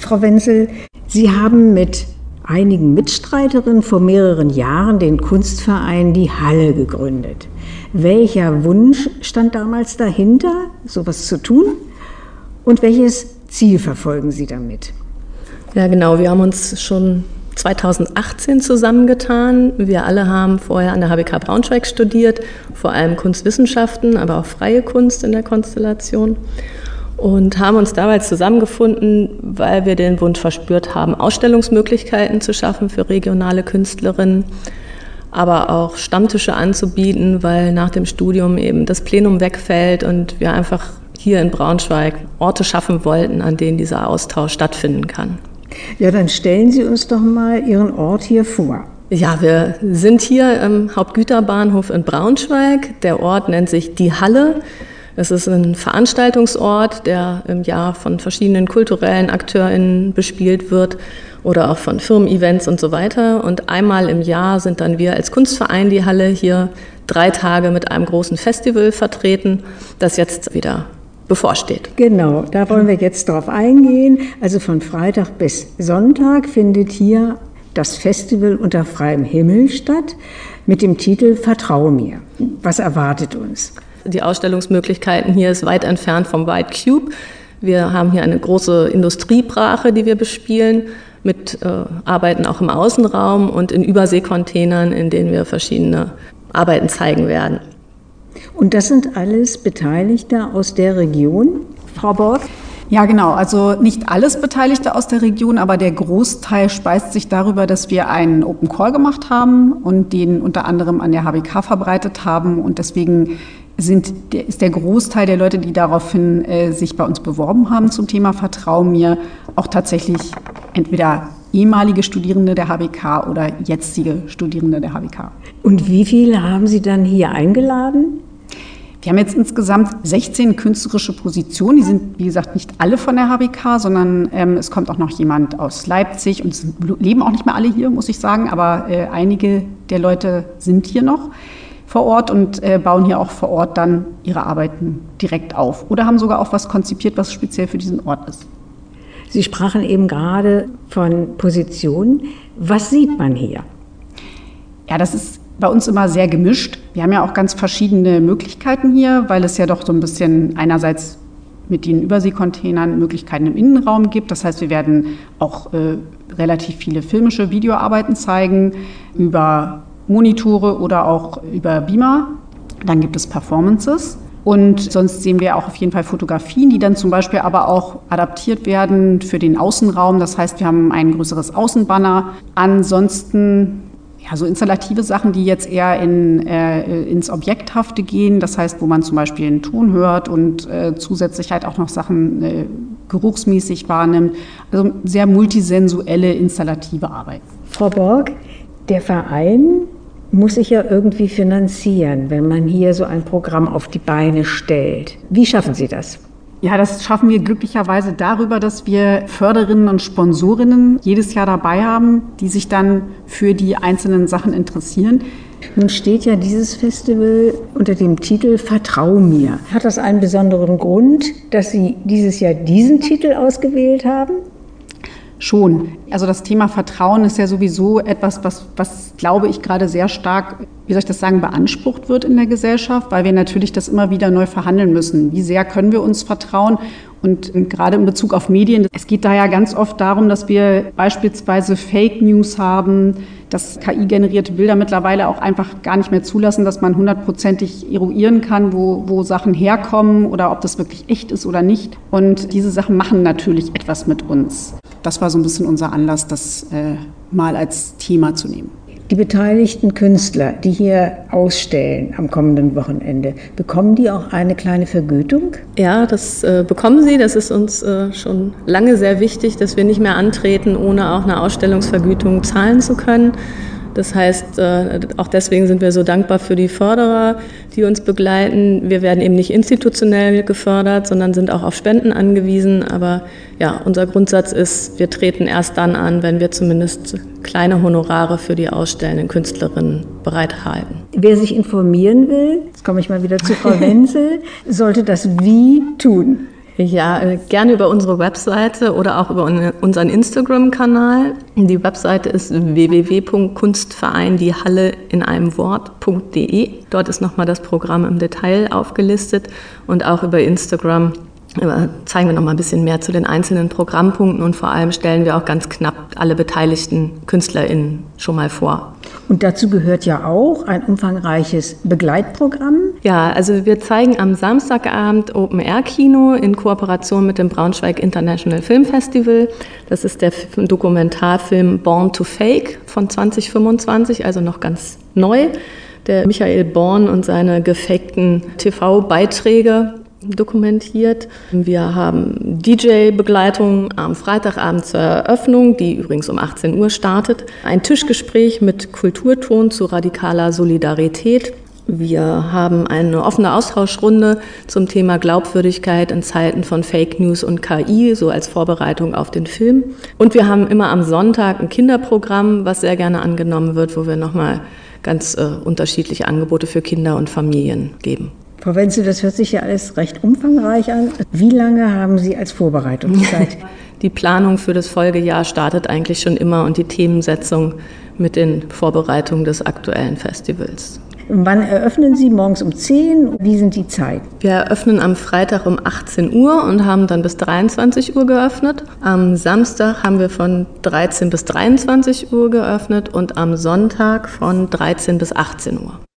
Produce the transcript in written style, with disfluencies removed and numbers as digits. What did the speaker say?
Frau Wenzel, Sie haben mit einigen Mitstreiterinnen vor mehreren Jahren den Kunstverein Die Halle gegründet. Welcher Wunsch stand damals dahinter, sowas zu tun? Und welches Ziel verfolgen Sie damit? Ja, genau. Wir haben uns schon 2018 zusammengetan. Wir alle haben vorher an der HBK Braunschweig studiert, vor allem Kunstwissenschaften, aber auch freie Kunst in der Konstellation. Und haben uns damals zusammengefunden, weil wir den Wunsch verspürt haben, Ausstellungsmöglichkeiten zu schaffen für regionale Künstlerinnen, aber auch Stammtische anzubieten, weil nach dem Studium eben das Plenum wegfällt und wir einfach hier in Braunschweig Orte schaffen wollten, an denen dieser Austausch stattfinden kann. Ja, dann stellen Sie uns doch mal Ihren Ort hier vor. Ja, wir sind hier im Hauptgüterbahnhof in Braunschweig. Der Ort nennt sich Die Halle. Es ist ein Veranstaltungsort, der im Jahr von verschiedenen kulturellen AkteurInnen bespielt wird oder auch von Firmen-Events und so weiter. Und einmal im Jahr sind dann wir als Kunstverein Die Halle hier 3 Tage mit einem großen Festival vertreten, das jetzt wieder bevorsteht. Genau, da wollen wir jetzt drauf eingehen. Also von Freitag bis Sonntag findet hier das Festival unter freiem Himmel statt mit dem Titel Vertrau mir. Was erwartet uns? Die Ausstellungsmöglichkeiten hier ist weit entfernt vom White Cube. Wir haben hier eine große Industriebrache, die wir bespielen, mit Arbeiten auch im Außenraum und in Überseekontainern, in denen wir verschiedene Arbeiten zeigen werden. Und das sind alles Beteiligte aus der Region, Frau Borg? Ja, genau. Also nicht alles Beteiligte aus der Region, aber der Großteil speist sich darüber, dass wir einen Open Call gemacht haben und den unter anderem an der HBK verbreitet haben. Und deswegen ist der Großteil der Leute, die daraufhin sich bei uns beworben haben zum Thema Vertrau mir, auch tatsächlich entweder ehemalige Studierende der HBK oder jetzige Studierende der HBK. Und wie viele haben Sie dann hier eingeladen? Wir haben jetzt insgesamt 16 künstlerische Positionen. Die sind, wie gesagt, nicht alle von der HBK, sondern es kommt auch noch jemand aus Leipzig. Und es leben auch nicht mehr alle hier, muss ich sagen, aber einige der Leute sind hier noch vor Ort und bauen hier auch vor Ort dann ihre Arbeiten direkt auf. Oder haben sogar auch was konzipiert, was speziell für diesen Ort ist. Sie sprachen eben gerade von Positionen. Was sieht man hier? Ja, das ist bei uns immer sehr gemischt. Wir haben ja auch ganz verschiedene Möglichkeiten hier, weil es ja doch so ein bisschen einerseits mit den Überseekontainern Möglichkeiten im Innenraum gibt. Das heißt, wir werden auch relativ viele filmische Videoarbeiten zeigen über Monitore oder auch über Beamer. Dann gibt es Performances. Und sonst sehen wir auch auf jeden Fall Fotografien, die dann zum Beispiel aber auch adaptiert werden für den Außenraum. Das heißt, wir haben ein größeres Außenbanner. Ansonsten ja, so installative Sachen, die jetzt eher ins Objekthafte gehen. Das heißt, wo man zum Beispiel einen Ton hört und zusätzlich halt auch noch Sachen geruchsmäßig wahrnimmt. Also sehr multisensuelle, installative Arbeit. Frau Borg, der Verein muss sich ja irgendwie finanzieren, wenn man hier so ein Programm auf die Beine stellt. Wie schaffen Sie das? Ja, das schaffen wir glücklicherweise darüber, dass wir Förderinnen und Sponsorinnen jedes Jahr dabei haben, die sich dann für die einzelnen Sachen interessieren. Nun steht ja dieses Festival unter dem Titel Vertrau mir. Hat das einen besonderen Grund, dass Sie dieses Jahr diesen Titel ausgewählt haben? Schon. Also das Thema Vertrauen ist ja sowieso etwas, was glaube ich, gerade sehr stark, wie soll ich das sagen, beansprucht wird in der Gesellschaft, weil wir natürlich das immer wieder neu verhandeln müssen. Wie sehr können wir uns vertrauen? Und gerade in Bezug auf Medien, es geht da ja ganz oft darum, dass wir beispielsweise Fake News haben, dass KI-generierte Bilder mittlerweile auch einfach gar nicht mehr zulassen, dass man 100%ig eruieren kann, wo Sachen herkommen oder ob das wirklich echt ist oder nicht. Und diese Sachen machen natürlich etwas mit uns. Das war so ein bisschen unser Anlass, das mal als Thema zu nehmen. Die beteiligten Künstler, die hier ausstellen am kommenden Wochenende, bekommen die auch eine kleine Vergütung? Ja, das bekommen sie. Das ist uns schon lange sehr wichtig, dass wir nicht mehr antreten, ohne auch eine Ausstellungsvergütung zahlen zu können. Das heißt, auch deswegen sind wir so dankbar für die Förderer, die uns begleiten. Wir werden eben nicht institutionell gefördert, sondern sind auch auf Spenden angewiesen. Aber ja, unser Grundsatz ist, wir treten erst dann an, wenn wir zumindest kleine Honorare für die ausstellenden Künstlerinnen bereithalten. Wer sich informieren will, jetzt komme ich mal wieder zu Frau Wenzel, sollte das wie tun? Ja, gerne über unsere Webseite oder auch über unseren Instagram-Kanal. Die Webseite ist www.kunstvereindiehalle.de. Dort ist nochmal das Programm im Detail aufgelistet und auch über Instagram zeigen wir noch mal ein bisschen mehr zu den einzelnen Programmpunkten und vor allem stellen wir auch ganz knapp alle beteiligten KünstlerInnen schon mal vor. Und dazu gehört ja auch ein umfangreiches Begleitprogramm. Ja, also wir zeigen am Samstagabend Open-Air-Kino in Kooperation mit dem Braunschweig International Film Festival. Das ist der Dokumentarfilm Born to Fake von 2025, also noch ganz neu. Der Michael Born und seine gefakten TV-Beiträge dokumentiert. Wir haben DJ-Begleitung am Freitagabend zur Eröffnung, die übrigens um 18 Uhr startet. Ein Tischgespräch mit Kulturton zu radikaler Solidarität. Wir haben eine offene Austauschrunde zum Thema Glaubwürdigkeit in Zeiten von Fake News und KI, so als Vorbereitung auf den Film. Und wir haben immer am Sonntag ein Kinderprogramm, was sehr gerne angenommen wird, wo wir nochmal ganz unterschiedliche Angebote für Kinder und Familien geben. Frau Wenzel, das hört sich ja alles recht umfangreich an. Wie lange haben Sie als Vorbereitungszeit? Die Planung für das Folgejahr startet eigentlich schon immer und die Themensetzung mit den Vorbereitungen des aktuellen Festivals. Wann eröffnen Sie? Morgens um 10? Wie sind die Zeiten? Wir eröffnen am Freitag um 18 Uhr und haben dann bis 23 Uhr geöffnet. Am Samstag haben wir von 13 bis 23 Uhr geöffnet und am Sonntag von 13 bis 18 Uhr.